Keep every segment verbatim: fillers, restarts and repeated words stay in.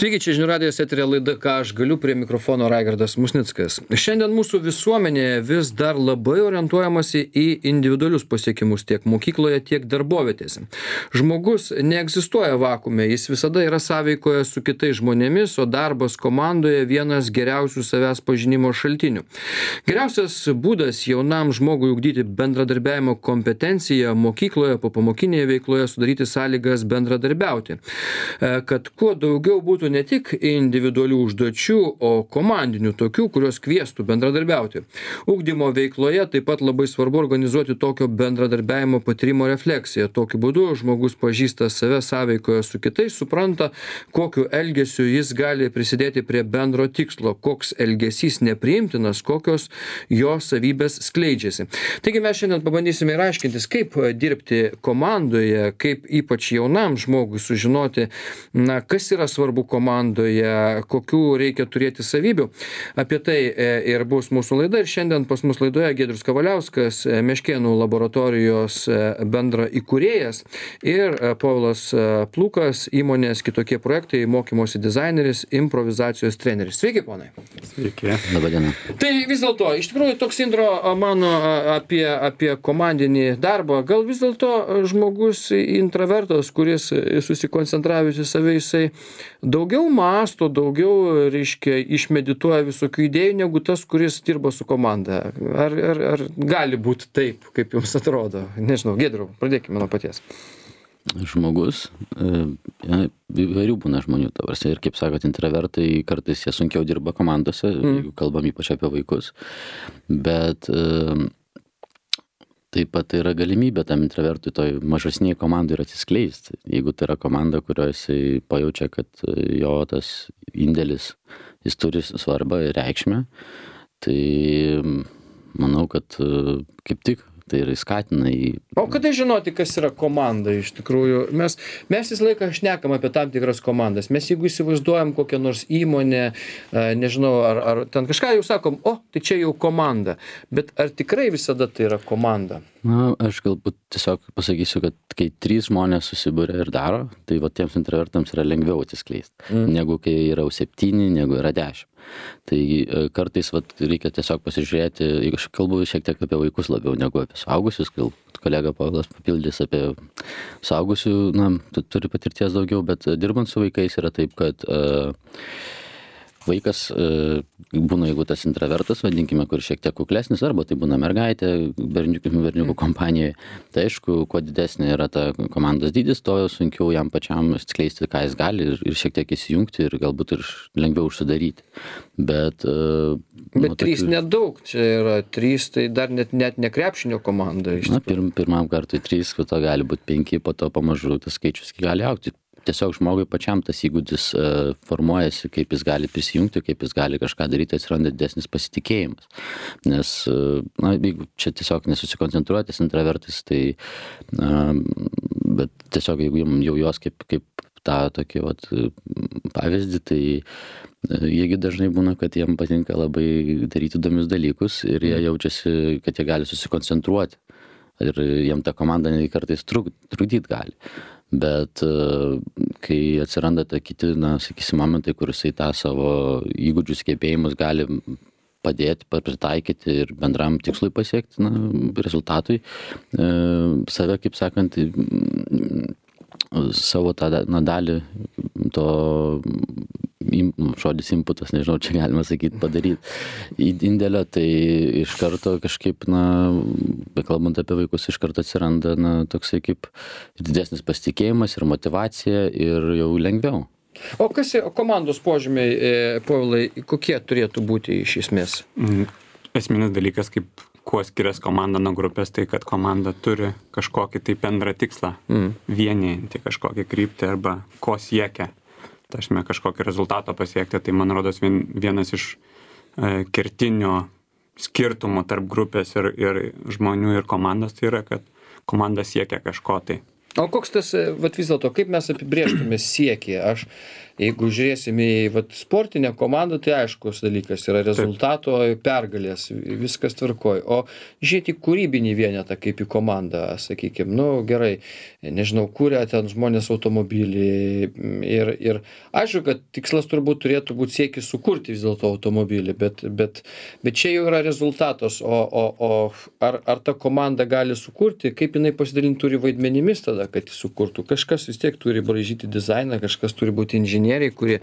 Sveiki, čia žinių radijos eteryje laida Ką aš galiu, prie mikrofono Raigardas Musnickas. Šiandien mūsų visuomenėje vis dar labai orientuojamasi į individualius pasiekimus tiek mokykloje, tiek darbovietėse. Žmogus neegzistuoja vakuume, jis visada yra sąveikoje su kitais žmonėmis, o darbas komandoje vienas geriausių savęs pažinimo šaltinių. Geriausias būdas jaunam žmogui ugdyti bendradarbiavimo kompetenciją mokykloje, popamokinėje veikloje sudaryti sąlygas bendradarbiauti, kad kuo daugiau būtų ne tik individualių užduočių, o komandinių tokių, kurios kviestų bendradarbiauti. Ugdymo veikloje taip pat labai svarbu organizuoti tokio bendradarbiavimo patyrimo refleksiją. Tokiu būdu žmogus pažįsta save sąveikoje su kitais, supranta, kokiu elgesiu jis gali prisidėti prie bendro tikslo, koks elgesys nepriimtinas, kokios jo savybės skleidžiasi. Taigi mes šiandien pabandysime ir aiškintis, kaip dirbti komandoje, kaip ypač jaunam žmogui sužinoti, na, kas yra svarbu komandoje, kokių reikia turėti savybių. Apie tai ir bus mūsų laida. Ir šiandien pas mus laidoje Giedrius Kavaliauskas, Meškėnų laboratorijos bendra įkūrėjas, ir Povilas Plukas, įmonės Kitokie projektai, mokymosi dizaineris, improvizacijos treneris. Sveiki, ponai. Sveiki. Labą dieną. Tai vis dėlto, iš tikrųjų, toks intro mano apie, apie komandinį darbą. Gal vis dėlto žmogus intravertas, kuris susikoncentravęs į save, jisai daugiau mąsto, daugiau, reiškia, išmedituoja visokių idėjų, negu tas, kuris dirba su komanda. Ar, ar, ar gali būti taip, kaip jums atrodo? Nežinau, Giedriau, pradėkime nuo paties. Žmogus, ja, įvairių būna žmonių, tavarsi, ir kaip sakot, intravertai kartais jie sunkiau dirba komandose, mm. jeigu kalbam ypač apie vaikus, bet taip pat tai yra galimybė tam intravertui toj mažesnėje komandai ir atsiskleisti. Jeigu tai yra komanda, kurioje jisai pajaučia, kad jo tas indėlis, jis turi svarbą ir reikšmę, tai manau, kad kaip tik tai ir skatina į... O kada žinoti, kas yra komanda iš tikrųjų? Mes, mes visą laiką šnekam apie tam tikras komandas. Mes jeigu įsivaizduojam kokią nors įmonę, nežinau, ar, ar ten kažką jau sakom, o, tai čia jau komanda. Bet ar tikrai visada tai yra komanda? Na, aš galbūt tiesiog pasakysiu, kad kai trys žmonės susibūrė ir daro, tai va tiems intravertams yra lengviau atsiskleisti, mm. negu kai yra septyni, negu yra dešimt. Tai kartais vat, reikia tiesiog pasižiūrėti, jeigu aš kalbu šiek tiek apie vaikus labiau negu apie suaugusius, gal kolega Povilas papildys apie suaugusių, na, turi patirties daugiau, bet dirbant su vaikais yra taip, kad uh, vaikas e, būna, jeigu tas intravertas, vadinkime, kur šiek tiek kuklesnis, arba tai būna mergaitė berniukų, berniukų kompanijoje. Tai aišku, kuo didesnė yra ta komandos dydis, to sunkiau jam pačiam atskleisti, ką jis gali ir, ir šiek tiek įsijungti ir galbūt ir lengviau užsidaryti. Bet, e, Bet nu, trys tokių... nedaug, čia yra trys, tai dar net, net ne krepšinio komanda. Na, pirm, pirmam kartui trys, po to gali būti penki, po to pamažu tas skaičius gali augti. Tiesiog žmogui pačiam tas įgūdis uh, formuojasi, kaip jis gali prisijungti, kaip jis gali kažką daryti, atsiranda didesnis pasitikėjimas. Nes, uh, na, jeigu čia tiesiog nesusikoncentruotis intravertais, tai, uh, bet tiesiog jeigu jau jos kaip, kaip tą tokį vat, pavyzdį, tai uh, jiegi dažnai būna, kad jiem patinka labai daryti įdomius dalykus ir jie jaučiasi, kad jie gali susikoncentruoti. Ir jiem ta komanda kartais truk, trukdyt gali. Bet kai atsiranda ta kiti, na, sakysim, momentai, kur jisai tą savo įgūdžius, gebėjimus gali padėti, pritaikyti ir bendram tikslui pasiekti, na, rezultatui, save, kaip sakant, savo tą, na, dalį to žodis inputas, nežinau, čia galima sakyti, padaryti indėlio, tai iš karto kažkaip, na, kalbant apie vaikus, iš karto atsiranda, na, toksai kaip didesnis pasitikėjimas ir motyvacija ir jau lengviau. O kas yra komandos požymiai, Povilai, kokie turėtų būti iš esmės? Esminis dalykas, kaip kuo skiriasi komanda nuo grupės, tai kad komanda turi kažkokį tai bendrą tikslą, mm. vienijantį kažkokį kryptį arba ko siekia. Tai aš me kažkokį rezultatą pasiekti, tai man rodos vien, vienas iš e, kertinių skirtumų tarp grupės ir, ir žmonių ir komandos, tai yra, kad komanda siekia kažko tai. O koks tas, vat vis dėlto, kaip mes apibrėžtume siekį? Aš, jeigu žiūrėsime į vat, sportinę komandą, tai aiškus dalykas yra rezultato pergalės, viskas tvarkoj. O žiūrėti kūrybinį vienetą kaip į komandą, sakykime, nu gerai, nežinau, kuria ten žmonės automobilį ir, ir aišku, kad tikslas turbūt turėtų būti siekis sukurti vis dėlto automobilį, bet, bet, bet čia jau yra rezultatas, o, o, o ar, ar ta komanda gali sukurti, kaip jinai pasidalinti turi vaidmenimis tada, kad jis sukurtų. Kažkas vis tiek turi braižyti dizainą, kažkas turi būti inžinieriai, kurie,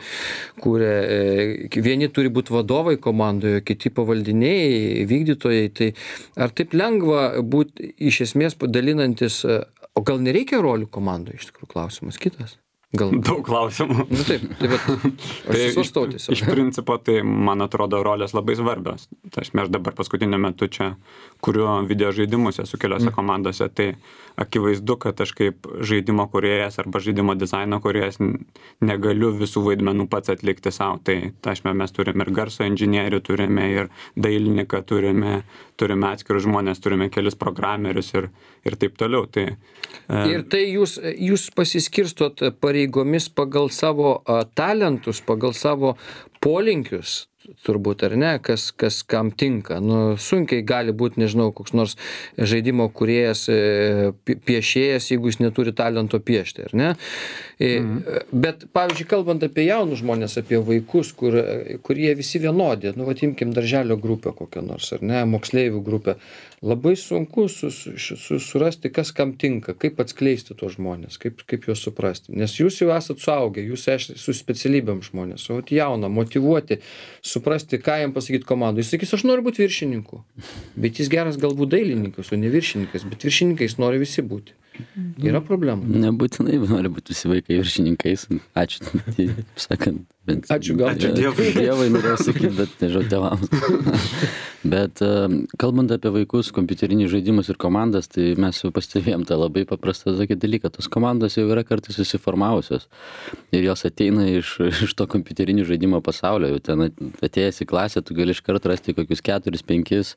kurie vieni turi būti vadovai komandoje, kiti pavaldiniai, vykdytojai. Tai ar taip lengva būti iš esmės padalinantis, o gal nereikia rolių komandoje, iš tikrųjų klausimas kitas? Gal... Daug klausimų. Nu taip, tai bet aš susvarstau tiesiog. Iš principo, tai man atrodo rolės labai svarbios. Tai aš dabar paskutiniu metu čia kuriu video žaidimus esu keliose komandose, tai akivaizdu, kad aš kaip žaidimo kūrėjas arba žaidimo dizaino kūrėjas negaliu visų vaidmenų pats atlikti savo. Tai aš mes turime ir garso inžinierių, turime ir dailininką, turime, turime atskirus žmonės, turime kelis programerius ir, ir taip toliau. Tai, e... Ir tai jūs, jūs pasiskirstot pareigomis pagal savo a, talentus, pagal savo polinkius, turbūt, ar ne, kas, kas kam tinka. Nu, sunkiai gali būti, nežinau, koks nors žaidimo kūrėjas, piešėjas, jeigu jis neturi talento piešti, ar ne? Mhm. Bet, pavyzdžiui, kalbant apie jaunus žmonės, apie vaikus, kur, kurie visi vienodi, nu, vat, imkim darželio grupę kokią nors, ar ne, moksleivių grupę, labai sunku su, su, su, surasti, kas kam tinka, kaip atskleisti tuos žmonės, kaip, kaip juos suprasti. Nes jūs jau esat suaugę, jūs esate su specialybėm žmonės, o jauna, motyvuoti, suprasti, ką jam pasakyti komandai. Jis sakys, aš noriu būti viršininku, bet jis geras galbūt dailininkas, o ne viršininkas, bet viršininkais nori visi būti. Yra problemų. Nebūtinai nori būti visi vaikai viršininkais. Ačiū, tai, sakant. Bent, Ačiū gal. Ačiū Dievui. Dievui norėjau sakyti, bet nežinau tėvams. Bet kalbant apie vaikus, kompiuterinius žaidimus ir komandas, tai mes jau pastebėjom tą labai paprastą tokį dalyką. Tos komandos jau yra kartais susiformavusios ir jos ateina iš, iš to kompiuterinių žaidimo pasaulio. Jau ten atėjęs į klasę, tu gali iškart rasti kokius keturis, penkis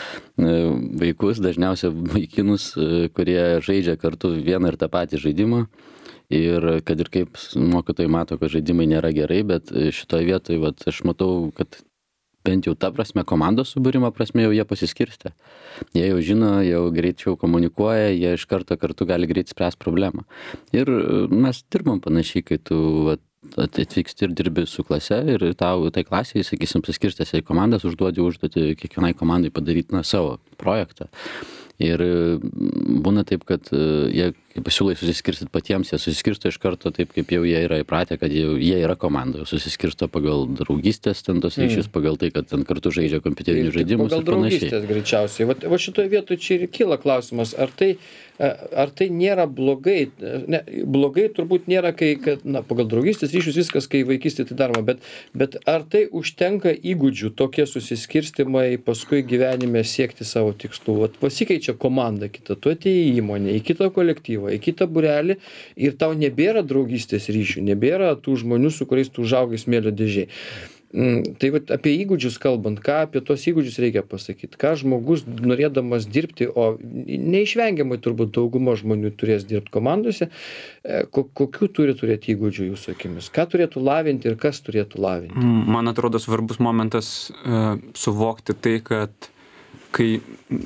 vaikus, dažniausiai vaikinus, kurie žaidžia kartu vieną ir tą patį žaidimą. Ir kad ir kaip mokytojai mato, kad žaidimai nėra gerai, bet šitoje vietoje vat, aš matau, kad bent jau ta prasme, komandos subūrimo prasme jau jie pasiskirstė. Jie jau žino, jau greičiau komunikuoja, jie iš karto kartu gali greit spręsti problemą. Ir mes dirbam panašiai, kai tu vat, atvyksti ir dirbi su klase ir tau tai klasiai, sakysim, paskirstėsi į komandas, užduodi užduoti kiekvienai komandai padaryti na, savo projektą. Ir būna taip, kad jie pasiūlai susiskirstyti patiems, jie susiskirsto iš karto taip, kaip jau jie yra įpratę, kad jau, jie yra komandoje, susiskirsto pagal draugystės ten tos ryšius, mm. pagal tai, kad ten kartu žaidžia kompiuterinius žaidimus ir panašiai. Pagal draugystės greičiausiai. Va, va šitoje vietoje čia ir kyla klausimas, ar tai, ar tai nėra blogai, ne, blogai turbūt nėra, kai, kad, na, pagal draugystės ryšius viskas, kai vaikystė tai daroma, bet, bet ar tai užtenka įgūdžių tokie susiskirstimai paskui gyvenime siekti savo tikslų? Vat pasikeičia komanda kita, tu atėjai į įmonę, į kitą kolektyvą, į kitą būrelį ir tau nebėra draugystės ryšių, nebėra tų žmonių, su kuriais tu užaugai smėlio dėžėj. Tai vat, apie įgūdžius kalbant, ką apie tos įgūdžius reikia pasakyti, ką žmogus norėdamas dirbti, o neišvengiamai turbūt dauguma žmonių turės dirbti komandose, kokių turi turėti įgūdžių jūsų akimis, ką turėtų lavinti ir kas turėtų lavinti? Man atrodo svarbus momentas uh, suvokti tai, kad kai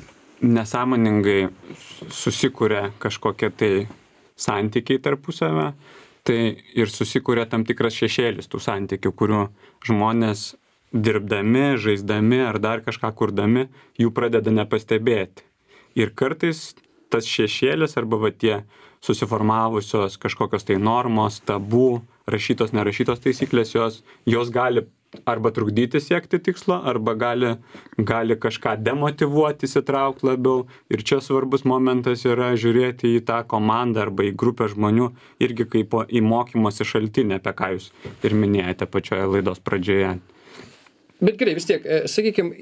nesąmoningai susikuria kažkokie tai santykiai tarpusavę, tai ir susikuria tam tikras šešėlis tų santykių, kurių žmonės dirbdami, žaisdami ar dar kažką kurdami, jų pradeda nepastebėti. Ir kartais tas šešėlis arba va tie susiformavusios kažkokios tai normos, tabų, rašytos, nerašytos taisyklės, jos, jos gali arba trukdyti siekti tikslo, arba gali, gali kažką demotyvuoti, įsitraukti labiau. Ir čia svarbus momentas yra žiūrėti į tą komandą arba į grupę žmonių irgi kaip į mokymosi šaltinį, apie ką jūs ir minėjote pačioje laidos pradžioje. Bet gerai, vis tiek, sakykime,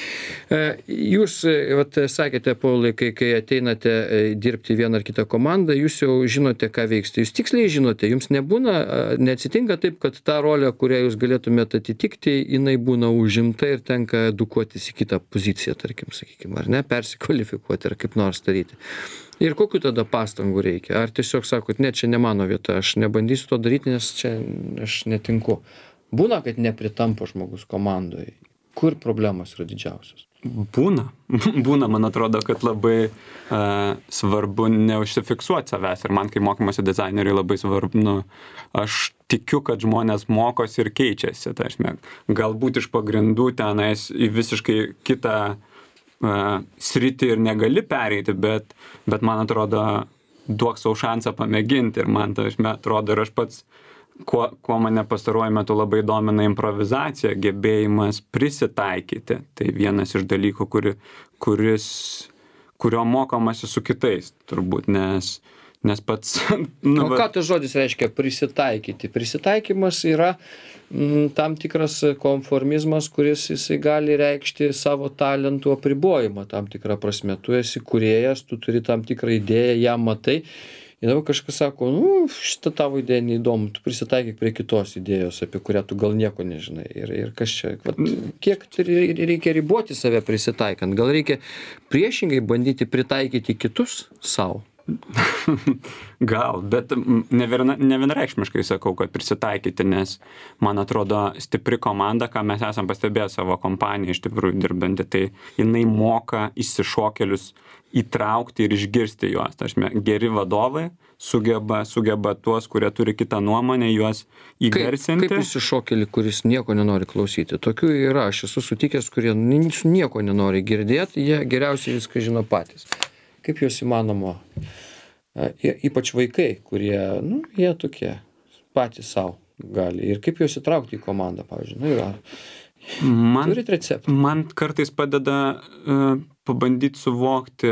jūs, vat, sakėte, Paulai, kai, kai ateinate dirbti vieną ar kitą komandą, jūs jau žinote, ką veiksite. Jūs tiksliai žinote, jums nebūna, neatsitinka taip, kad ta rolė, kurią jūs galėtumėte atitikti, jinai būna užimta ir tenka edukuotis į kitą poziciją, tarkim, sakykime, ar ne, persikvalifikuoti ar kaip nors daryti. Ir kokiu tada pastangų reikia? Ar tiesiog sakot, ne, čia ne mano vieta, aš nebandysiu to daryti, nes čia aš netinku. Būna, kad nepritampa žmogus komandoje. Kur problemos yra didžiausios? Būna. Būna, man atrodo, kad labai uh, svarbu neužsifiksuoti savęs. Ir man, kai mokymosi dizaineriui, labai svarbu, nu, aš tikiu, kad žmonės mokosi ir keičiasi. Tai aš mė, galbūt iš pagrindų tenais į visiškai kitą uh, sritį ir negali pereiti, bet, bet man atrodo, duok savo šansą pamėginti. Ir man tai, aš mė, atrodo, ir aš pats Kuo, kuo mane pastaruoju metu labai domina improvizacija, gebėjimas prisitaikyti. Tai vienas iš dalykų, kuri, kuris, kurio mokomasi su kitais, turbūt, nes, nes pats... Nu, o ką tas žodis reiškia prisitaikyti? Prisitaikymas yra m, tam tikras konformizmas, kuris jisai gali reikšti savo talentų apribojimą tam tikrą prasme. Tu esi kūrėjas, tu turi tam tikrą idėją, ją matai. Ir dabar kažkas sako, nu, šitą tavo idėją neįdomu, tu prisitaikyk prie kitos idėjos, apie kurią tu gal nieko nežinai. Ir, ir kas čia, vat, kiek reikia riboti save prisitaikant? Gal reikia priešingai bandyti pritaikyti kitus savo? Gal, bet nevienareikšmiškai sakau, kad prisitaikyti, nes man atrodo stipri komanda, ką mes esam pastebėję savo kompaniją iš tikrųjų dirbantį, tai jinai moka išsišokėlius įtraukti ir išgirsti juos. Tai aš mė, geri vadovai sugeba, sugeba tuos, kurie turi kitą nuomonę, juos įgarsinti. Kaip, kaip išsišokėlį, kuris nieko nenori klausyti? Tokių yra, aš esu sutikęs, kurie nieko nenori girdėti, jie geriausiai viską žino patys. Kaip juos įmanoma, ypač vaikai, kurie, nu, jie tokie patys savo gali. Ir kaip juos įtraukti į komandą, pavyzdžiui. Nu, yra. Man, Turit receptą? Man kartais padeda uh, pabandyti suvokti,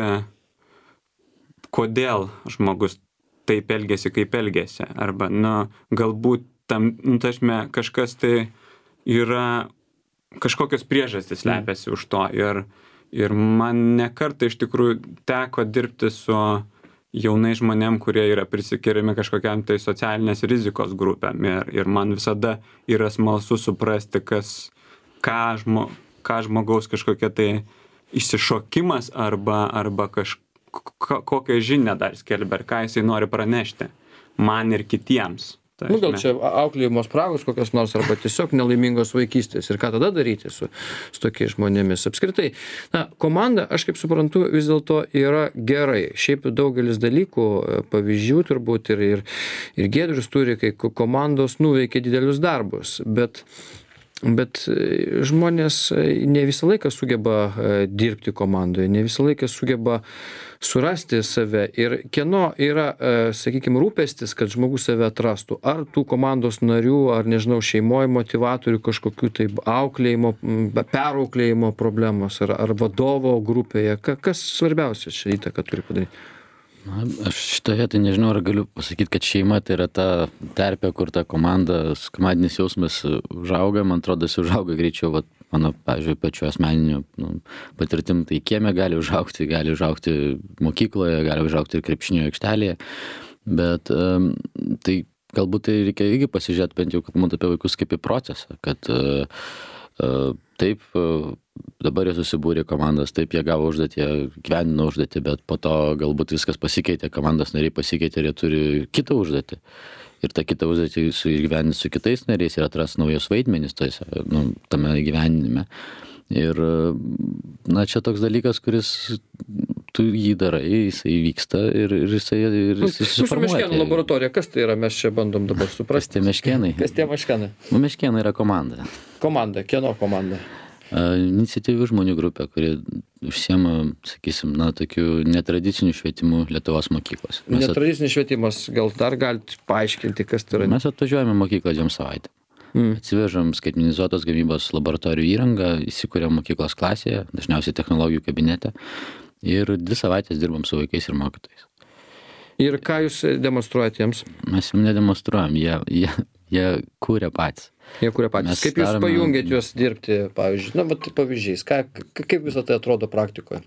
kodėl žmogus taip elgėsi, kaip elgėsi. Arba, nu, galbūt tam, nu, tašme, kažkas tai yra, kažkokios priežastys slepiasi mm. už to. Ir, ir man ne kartą iš tikrųjų teko dirbti su jaunai žmonėm, kurie yra prisikiriami kažkokiam tai socialinės rizikos grupėm. Ir, ir man visada yra smalsu suprasti, kas, ką, žmo, ką žmogaus kažkokia tai išsišokimas arba, arba kažkokia, kokią žinią dar skelbia, ką jisai nori pranešti man ir kitiems. Tai nu, gal čia auklėjimo spragos kokios nors, arba tiesiog nelaimingos vaikystės. Ir ką tada daryti su, su tokiais žmonėmis? Apskritai, na, komanda, aš kaip suprantu, vis dėlto yra gerai. Šiaip daugelis dalykų, pavyzdžių turbūt ir, ir, ir Giedrius turi, kai komandos nuveikia didelius darbus. Bet Bet žmonės ne visą laiką sugeba dirbti komandoje, ne visą laiką sugeba surasti save. Ir kieno yra, sakykime, rūpestis, kad žmogus save atrastų. Ar tų komandos narių, ar, nežinau, šeimoje motivatorių kažkokių tai auklėjimo, perauklėjimo problemos, ar, ar vadovo grupėje. Kas svarbiausia čia įtaką turi padaryti? Na, aš šitoje tai nežinau, ar galiu pasakyti, kad šeima tai yra ta terpė, kur ta komanda, komandinis jausmas užauga, man atrodo, jis užauga greičiau, vat, mano, pavyzdžiui, pačiu asmeniniu nu, patirtim, tai kieme gali užaugti, gali užaugti mokykloje, gali užaugti ir krepšinio aikštelėje, bet um, tai galbūt tai reikia irgi pasižiūrėti, bent jau kalbant apie vaikus kaip į procesą, kad uh, uh, taip, uh, dabar jie susibūrė komandas, taip jie gavo užduotį, jie gyvenino užduotį, bet po to galbūt viskas pasikeitė, komandos nariai pasikeitė ir jie turi kitą užduotį. Ir tą kitą užduotį sugyveninti su kitais nariais ir atras naujus vaidmenis tose, nu, tame gyvenime. Ir, na, čia toks dalykas, kuris tu jį darai, jisai vyksta ir, ir jisai ir jisai susiformuoja. Mūsų Meškėnų laboratorija, kas tai yra, mes čia bandom dabar suprasti. Kas tie Meškėnai? Kas tie Meškėnai? Nu, Meškėnai yra komanda. Komanda, kieno komanda? Iniciatyvių žmonių grupė, kurie užsiema, sakysim, na, tokių netradicinių švietimų Lietuvos mokyklose. Mes Netradicinis švietimas, gal dar galite paaiškinti, kas tai yra? Mes atvažiuojame mokyklą dviem savaitę. Mm. Atsivežam skaitmenizuotos gamybos laboratorijų įrangą, įsikūrėm mokyklos klasėje, dažniausiai technologijų kabinete, ir dvi savaitės dirbam su vaikais ir mokytojais. Ir ką jūs demonstruojate jiems? Mes jiems nedemonstruojam, jie, jie Jie kūrė patys. Jie kuria patys. Mes Kaip jūs darome- pajungėt juos dirbti, pavyzdžiui, na, vat pavyzdžiais, ką, k- kaip visą tai atrodo praktikoje?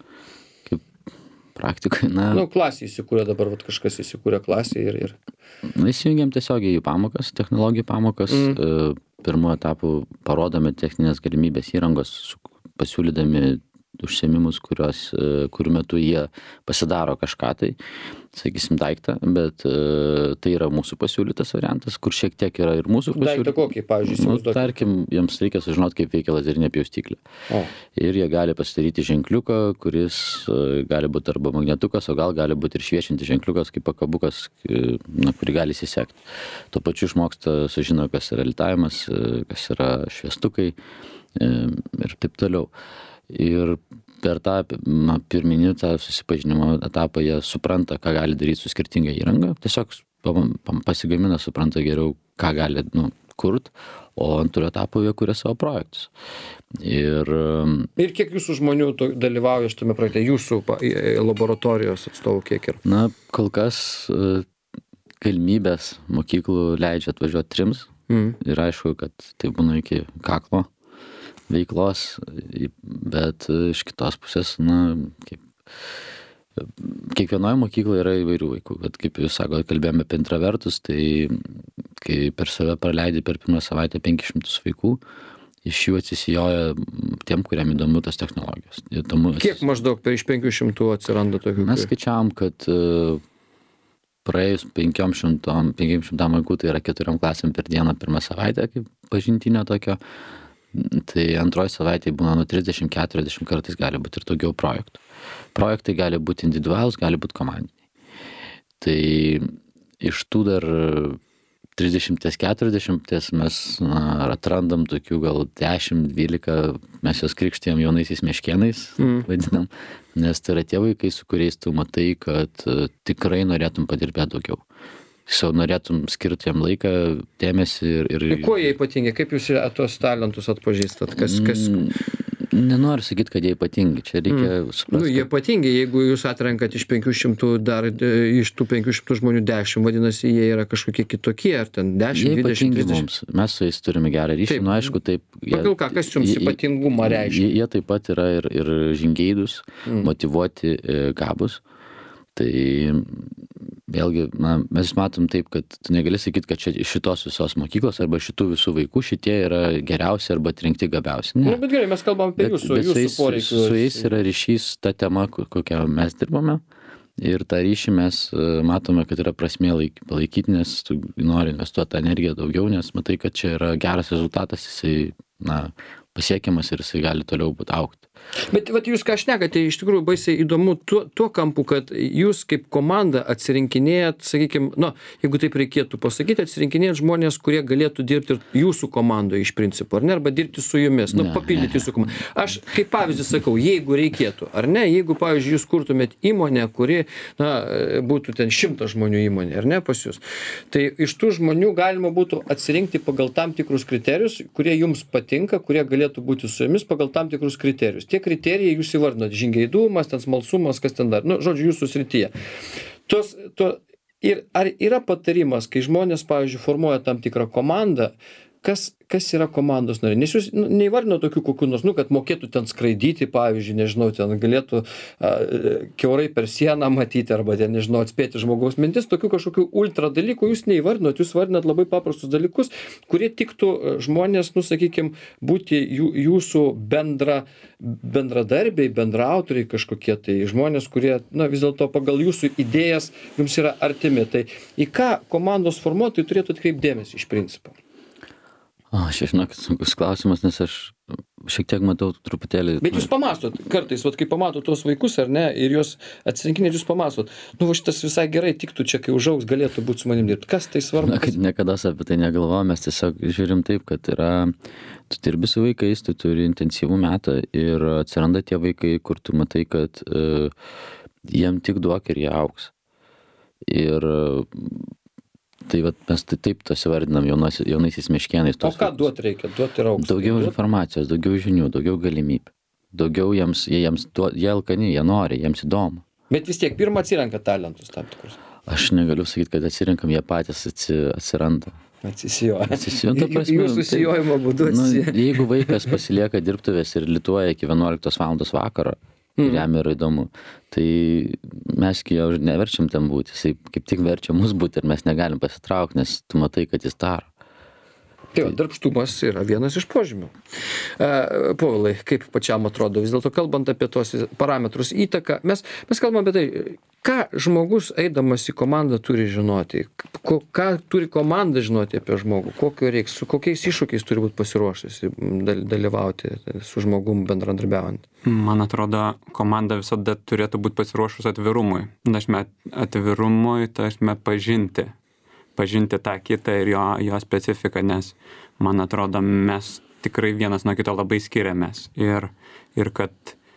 Praktikoje, na, Nu, klasė įsikūrė dabar, vat kažkas įsikūrė klasė ir, ir... na, įsijungiam tiesiogiai į pamokas, technologijų pamokas. Mm. Pirmu etapu parodome techninės galimybės įrangos, su- pasiūlydami užsiėmimus, kurios, e, kurių metu jie pasidaro kažką tai, sakysim, daiktą, bet e, tai yra mūsų pasiūlytas variantas, kur šiek tiek yra ir mūsų Daiktą kokį, pavyzdžiui, Nu, įsivaizduokit? tarkim, jiems reikia sužinoti, kaip veikia lazerinė pjaustyklė. O, Ir jie gali pasidaryti ženkliuką, kuris e, gali būti arba magnetukas, o gal gali būti ir šviečiantis ženkliukas, kaip pakabukas, e, na, kurį gali įsisekti. Tuo pačiu išmoksta, sužino, kas yra litavimas, e, kas yra šviestukai e, ir taip toliau. Ir per tą na, pirminį tą susipažinimo etapą jie supranta, ką gali daryti su skirtinga įranga. Tiesiog pam- pam- pasigamina, supranta geriau, ką gali nu, kurt, o antro etapo jie kuria savo projektus. Ir um, ir kiek jūsų žmonių to, dalyvauja šitame projekte, jūsų pa- i- i- laboratorijos atstovų kiek ir? na, kol kas e, galimybės mokyklų leidžia atvažiuoti trims. Mm. Ir aišku, kad tai būna iki kaklo veiklos, bet iš kitos pusės, na, kaip, kiekvienoje mokykloje yra įvairių vaikų. Bet kaip jūs sakote, kalbėjome apie intravertus, tai kai per save praleidai per pirmą savaitę penkis šimtus vaikų, iš jų atsisijoja tiem, kuriam įdomu tos technologijos. Įdomu, Kiek maždaug per iš penkių šimtų atsiranda tokių? Mes kurie- skaičiavom, kad e, praėjus penkiom šimtom, penkiem šimtam vaikų, tai yra keturiom klasėm per dieną pirmą savaitę, kaip pažintinio tokio. Tai antroji savaitė būna nuo trisdešimt keturiasdešimt, kartais gali būti ir daugiau projektų. Projektai gali būti individualūs, gali būti komandiniai. Tai iš tų dar trisdešimt keturiasdešimt mes na, atrandam tokių gal dešimt dvylika, mes juos krikštijam jaunaisiais meškėnais, mm. vadinam, nes tai yra tie vaikai, su kuriais tu matai, kad e, tikrai norėtum padirbėti daugiau. Tiesiog norėtum skirti jam laiką, dėmesį ir... ir... Ir kuo jie ypatingi? Kaip jūs tuos talentus atpažįstat? Kas, kas... Mm, nenoriu sakyti, kad jie ypatingi. Čia reikia mm. suprasti. Nu, jie ypatingi, jeigu jūs atrenkat iš penkių šimtų, dar e, iš tų penkių šimtų žmonių dešimt, vadinasi, jie yra kažkokie kitokie, ar ten Jie dešimt, dvidešimt, ypatingi trisdešimt. mums. Mes su jais turime gerą ryšį. Taip. Nu, aišku, taip. Jie, Pagal ką, kas jums jie- ypatingumą reiškia? Jie, jie taip pat yra ir, ir žingeidus, mm. motyvuoti, e, gabus. Tai vėlgi, na, mes matom taip, kad tu negali sakyti, kad čia iš šitos visos mokyklos arba šitų visų vaikų šitie yra geriausi arba atrinkti gabiausi. Nu, Ne. bet gerai, mes kalbam apie Bet, jūsų, bet su, jūsų jais, poreikius. su jais yra ryšys ta tema, ko- kokią mes dirbame. Ir tą ryšį mes e, matome, kad yra prasmė laik- palaikyti, nes tu nori investuoti tą energiją daugiau, nes matai, kad čia yra geras rezultatas, jisai na, pasiekiamas ir jisai gali toliau būti aukti. Bet vat jūs ką šnekate, iš tikrųjų baisiai įdomu tuo, tuo kampu, kad jūs kaip komanda atsirinkinėjat, sakykime, nu, jeigu taip reikėtų pasakyti, atsirinkinėjat žmonės, kurie galėtų dirbti ir jūsų komandoje iš principo, ar ne, arba dirbti su jumis, nu, Ne, papildyti jūsų komandą. Aš kaip pavyzdį sakau, jeigu reikėtų, ar ne, jeigu, pavyzdžiui, jūs kurtumėt įmonę, kuri, na, būtų ten šimtas žmonių įmonė, ar ne, pas jūs, tai iš tų žmonių galima būtų atsirinkti pagal tam tikrus kriterijus, kurie jums patinka, kurie galėtų būti su jumis pagal tam tikrus kriterijus. Tie kriterijai jūs įvardinat, žingeidumas, ten smalsumas, kas ten dar, nu, žodžiu, jūsų srityje. Tos, to, ir ar yra patarimas, kai žmonės, pavyzdžiui, formuoja tam tikrą komandą, kas, kas yra komandos nariai? Nes jūs nu, neįvardino tokių kokių nors, nu, kad mokėtų ten skraidyti, pavyzdžiui, nežinau, ten galėtų a, kiaurai per sieną matyti, arba ten, nežinau, atspėti žmogaus mintis, tokių kažkokių ultra dalykų jūs neįvardinot, jūs vardinat labai paprastus dalykus, kurie tiktų e, žmonės, nu, sakykime, būti jų, jūsų bendra, bendradarbiai, bendraautoriai kažkokie, tai žmonės, kurie, na, vis dėlto pagal jūsų idėjas jums yra artimi. Tai į ką komandos formuotojai turėtų atkreipti dėmesį iš principo? O, aš žinokit, sunkus klausimas, nes aš šiek tiek matau truputėlį... Bet jūs pamastot, kartais, vat, kai pamatot tuos vaikus, ar ne, ir juos atsirinkinėt, jūs pamastot, nu, va šitas visai gerai tiktų čia, kai užaugs, galėtų būti su manim dirbti. Kas tai svarbu? Na, kad niekada apie tai negalvojame, mes tiesiog žiūrim taip, kad yra, tu dirbi su vaikais, tu turi intensyvų metą ir atsiranda tie vaikai, kur tu matai, kad uh, jiem tik duok ir jie augs. Ir uh, tai vat, mes tai taip tas įvardinam jaunos, jaunaisiais meškėnais. O ką duoti reikia? Duoti ir aukštą. Daugiau informacijos, daugiau žinių, daugiau galimybių. Daugiau jiems, jie, jiems duo, jie alkani, jie nori, jiems įdomu. Bet vis tiek, pirmą atsirenka talentus tam tikrus. Aš negaliu sakyti, kad atsirinkam, jie patys atsi, atsiranda. Atsisijoja. Atsisijoja, ta prasme, Jūsų tai- sijojimo būdu Nu, atsisijoja. jeigu vaikas pasilieka dirbtuvės ir lituoja iki vienuoliktos valandos vakaro, ir jam yra įdomu, tai mes gi jo neverčiam ten būti, jisai kaip tik verčia mus būti ir mes negalim pasitraukti, nes tu matai, kad jis daro. Tai va, darbštumas yra vienas iš požymių. E, Povilai, kaip pačiam atrodo, vis dėlto kalbant apie tos parametrus įtaką, mes, mes kalbam apie tai, ką žmogus eidamas į komandą turi žinoti, ko, ką turi komanda žinoti apie žmogų, kokio reiks, su kokiais iššūkiais turi būti pasiruošęs dal- dalyvauti su žmogum bendradarbiaujant. Man atrodo, komanda visada turėtų būti pasiruošus atvirumui. Dažnai atvirumui, tažme pažinti. Pažinti tą kitą ir jo, jo specifiką, nes, man atrodo, mes tikrai vienas nuo kito labai skiriamės. Ir, ir kad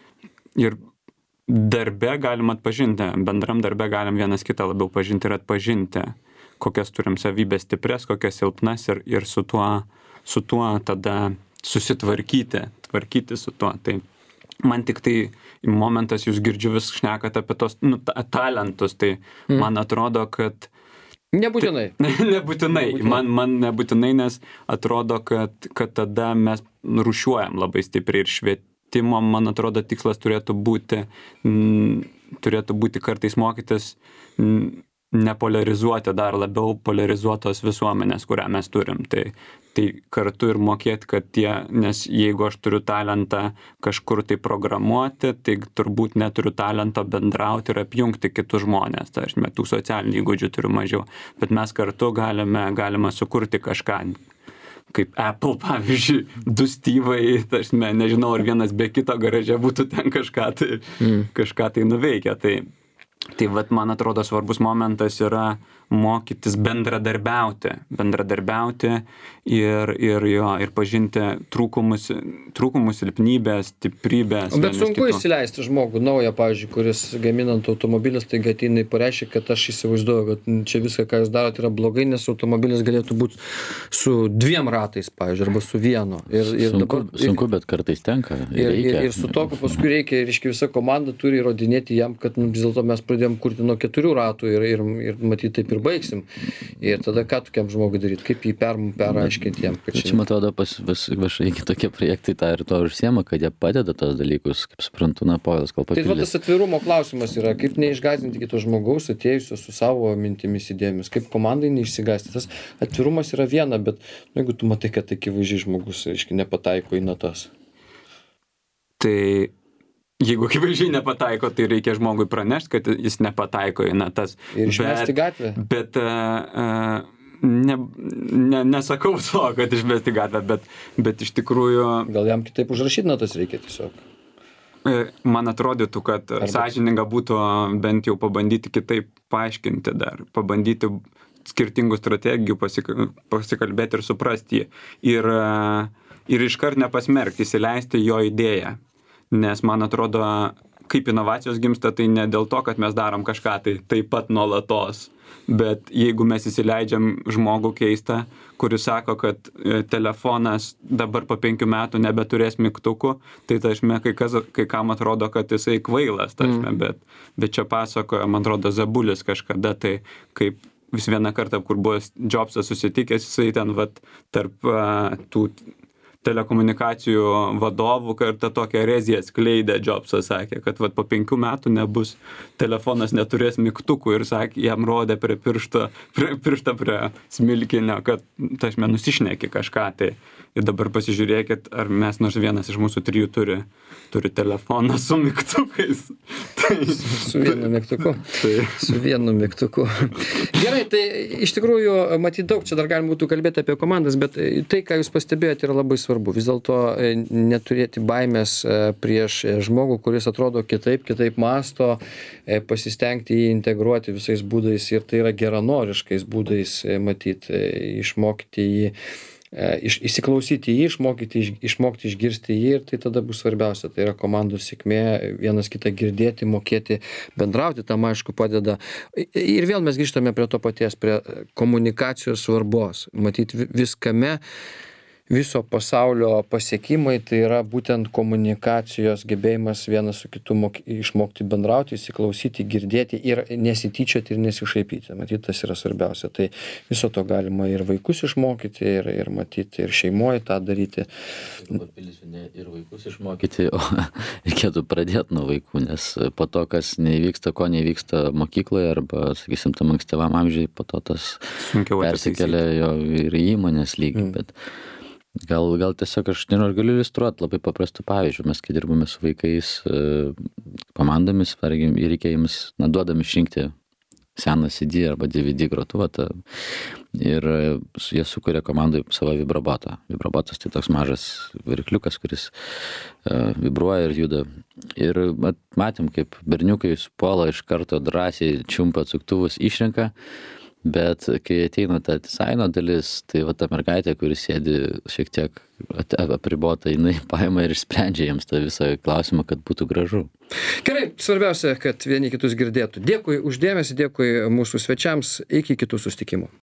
ir darbe galim atpažinti, bendram darbe galim vienas kitą labiau pažinti ir atpažinti, kokias turim savybės stiprias, kokias silpnas ir, ir su, tuo, su tuo tada susitvarkyti, tvarkyti su tuo. Tai man tik tai momentas, jūs girdžiu vis šnekat apie tos nu, ta, talentus, tai mm. man atrodo, kad Nebūtinai. nebūtinai. Nebūtinai. Man, man nebūtinai, nes atrodo, kad, kad tada mes rušiuojam labai stipriai ir švietimo, man atrodo, tikslas turėtų būti, m, turėtų būti kartais mokytis m, nepolarizuoti dar labiau polarizuotos visuomenės, kurią mes turim. Tai, tai kartu ir mokėti, kad tie, nes jeigu aš turiu talentą kažkur tai programuoti, tai turbūt neturiu talento bendrauti ir apjungti kitus žmonės. Tai aš tų socialinių įgūdžių turiu mažiau. Bet mes kartu galime, galime sukurti kažką. Kaip Apple, pavyzdžiui, du Steve'ai, tarsi, nežinau, ar vienas be kito garaže būtų ten kažką tai, mm. kažką tai nuveikę. Tai, tai vat, man atrodo, svarbus momentas yra mokytis bendradarbiauti, bendradarbiauti ir, ir, jo, ir pažinti trūkumus, trūkumus, silpnybės, stiprybės. Bet sunku įsileisti žmogų naują, pavyzdžiui, kuris gaminant automobilis, tai ateina į pareiškia, kad aš įsivaizduoju, kad čia viską, ką jūs darote, yra blogai, nes automobilis galėtų būti su dviem ratais, pavyzdžiui, arba su vienu. Ir, ir sunku, dabar, sunku, bet kartais tenka. Ir, reikia. ir, ir su tokiu paskui reikia, reiškia, visa komanda turi įrodinėti jam, kad nu, vis dėlto mes pradėjom kurti nuo keturių ratų ir, ir, ir matyti taip ir baigsim. Ir tada ką tokiam žmogui daryti, kaip jį per, peraiškinti jam. Čia, čia man atrodo, pas vis viešai kitokie projektai tą ir to užsiema, kad jie padeda tos dalykus, kaip suprantu, na, Povilas gal Tai va, papildys. tas atvirumo klausimas yra, kaip neišgąsdinti kito žmogaus, atėjusio su savo mintimis idėjomis, kaip komandai neišsigąsti. Tas atvirumas yra viena, bet nu, jeigu tu matai, kad akivaizdžiai žmogus, reiškia, nepataiko į natas. Tai jeigu akivaizdžiai nepataiko, tai reikia žmogui pranešti, kad jis nepataiko į natas. Ir išmesti bet, gatvę. Bet uh, ne, ne, nesakau to, kad išmesti gatvę, bet, bet iš tikrųjų... Gal jam kitaip užrašyti natas reikia tiesiog. Man atrodytų, kad Arba... sąžininga būtų bent jau pabandyti kitaip paaiškinti dar, pabandyti skirtingų strategijų pasik pasikalbėti ir suprasti jį. Ir, ir iškart nepasmerkti, įsileisti jo idėją. Nes man atrodo, kaip inovacijos gimsta, tai ne dėl to, kad mes darom kažką tai taip pat nuolatos. Bet jeigu mes įsileidžiam žmogų keistą, kuris sako, kad telefonas dabar po penkių metų nebeturės mygtukų, tai tašme, kai, kas, kai kam atrodo, kad jisai kvailas, tašme, mm. bet, bet čia pasakoja, man atrodo, Zabulis kažkada, tai kaip vis vieną kartą, kur buvo Jobsas susitikęs, jisai ten vat, tarp uh, tų telekomunikacijų vadovų kartą tokią ereziją skleidė. Jobsas sakė, kad vat, po penkių metų nebus, telefonas neturės mygtukų ir sakė, jam rodė prie piršto, prie, pirštą prie smilkinio, kad tašme nusišneki kažką. Tai ir dabar pasižiūrėkit, ar mes nors vienas iš mūsų trijų turi, turi telefoną su mygtukais. Tai, su vienu mygtuku. Tai. Su vienu mygtuku. Gerai, tai iš tikrųjų, matyt, daug čia dar galima būtų kalbėti apie komandas, bet tai, ką jūs pastebėjote, yra labai svarbu. Vis dėlto neturėti baimės prieš žmogų, kuris atrodo kitaip, kitaip masto, pasistengti jį integruoti visais būdais ir tai yra geranoriškais būdais, matyt, išmokyti jį. Iš, įsiklausyti jį, išmokyti, iš, išmokti išgirsti jį ir tai tada bus svarbiausia. Tai yra komandos sėkmė, vienas kitą girdėti, mokėti bendrauti, tam aišku padeda. Ir vėl mes grįžtame prie to paties, prie komunikacijos svarbos. Matyti viskame viso pasaulio pasiekimai tai yra būtent komunikacijos gebėjimas vienas su kitu mok išmokti bendrauti, įsiklausyti, girdėti ir nesityčioti ir nesišaipyti. Matyt, tas yra svarbiausia. Tai viso to galima ir vaikus išmokyti, ir, ir matyti, ir šeimoje tą daryti. Papildysiu, ne ir vaikus išmokyti, o reikėtų pradėti nuo vaikų, nes po to, kas neįvyksta, ko neįvyksta mokykloje arba, sakysim, tam ankstyvam amžiui, po to tas Sunkiau persikelia jo ir į įmonės lygį. Mm. Bet gal, gal tiesiog aš, nežinau, aš galiu iliustruoti labai paprastų pavyzdžių. Mes, kai dirbame su vaikais komandomis, ir reikia jiems, na, duodam išrinkti seną C D arba D V D grotuvą, ir jie sukuria komandai savo vibrobotą. Vibrobotas tai toks mažas varikliukas, kuris uh, vibruoja ir juda. Ir mat, matėm, kaip berniukai puola iš karto drąsiai čiumpa atsuktuvus, išrenka. Bet kai ateina ta dizaino dalis, tai va ta mergaitė, kuris sėdi šiek tiek apribota, jinai paima ir išsprendžia jiems tą visą klausimą, kad būtų gražu. Gerai, svarbiausia, kad vieni kitus girdėtų. Dėkui už dėmesį, dėkui mūsų svečiams, iki kitų susitikimų.